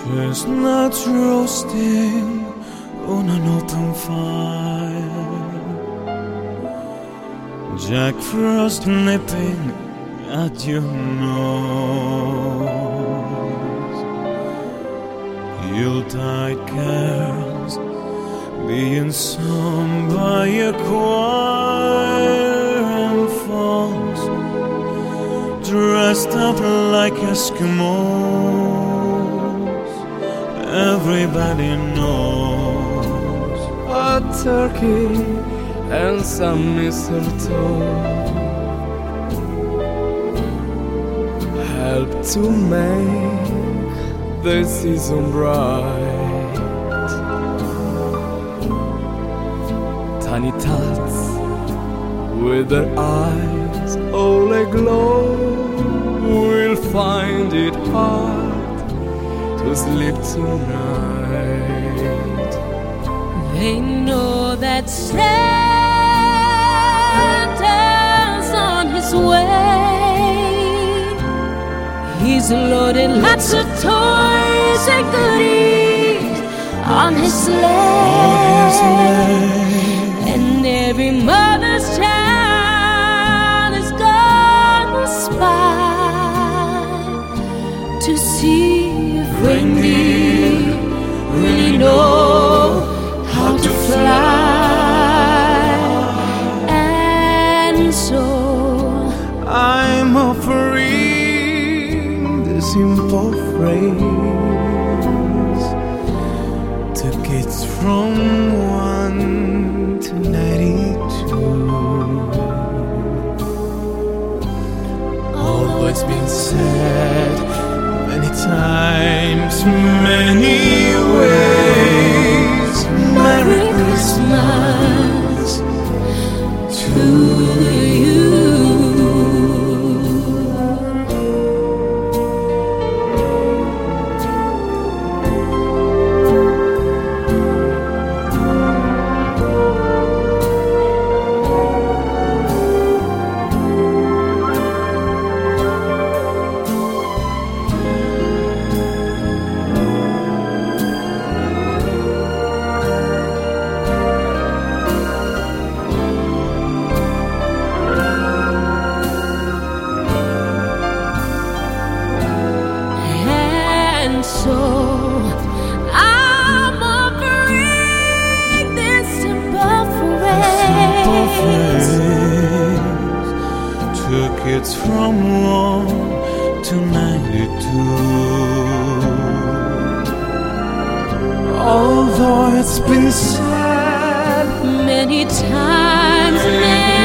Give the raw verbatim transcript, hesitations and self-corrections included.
Chestnuts roasting on an open fire, Jack Frost nipping at your nose, Yuletide carols being sung by a choir, and folks dressed up like Eskimos. Everybody knows a turkey and some mistletoe help to make the season bright. Tiny tots with their eyes all aglow will find it hard to sleep tonight. They know that Santa's on his way. He's loaded lots of toys and goodies on his sleigh. And every mother's child is gonna spy to see if reindeer really know how to fly. And so I'm offering the simple phrase to kids from one to ninety-two. Always been said many times, many ways. Merry Christmas to you. So I'm offering this simple phrase to kids from one to ninety-two. Although it's been said many times, many